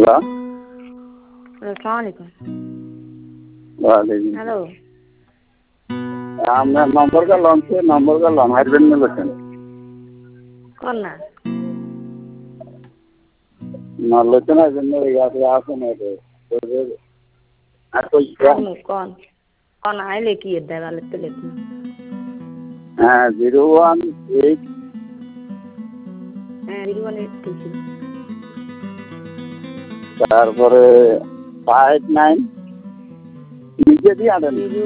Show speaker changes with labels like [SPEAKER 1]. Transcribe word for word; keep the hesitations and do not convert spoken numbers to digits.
[SPEAKER 1] Hello
[SPEAKER 2] আসসালামু আলাইকুম।
[SPEAKER 1] ওয়ালাইকুম
[SPEAKER 2] হ্যালো
[SPEAKER 1] আপনার নম্বর গেলাম সে নম্বর গেলাম হারবেন না বলছেন
[SPEAKER 2] কোন না
[SPEAKER 1] নলেছেন জন্য আসেন আর কই
[SPEAKER 2] আইমু কোন কোন আইলে কি দেওয়ালে তুলে
[SPEAKER 1] হ্যাঁ জিরো ওয়ান এইট
[SPEAKER 2] হ্যাঁ জিরো ওয়ান এইট থ্রি
[SPEAKER 1] তারপরে ফাইভ নাইন নিজে দিয়ে আনেন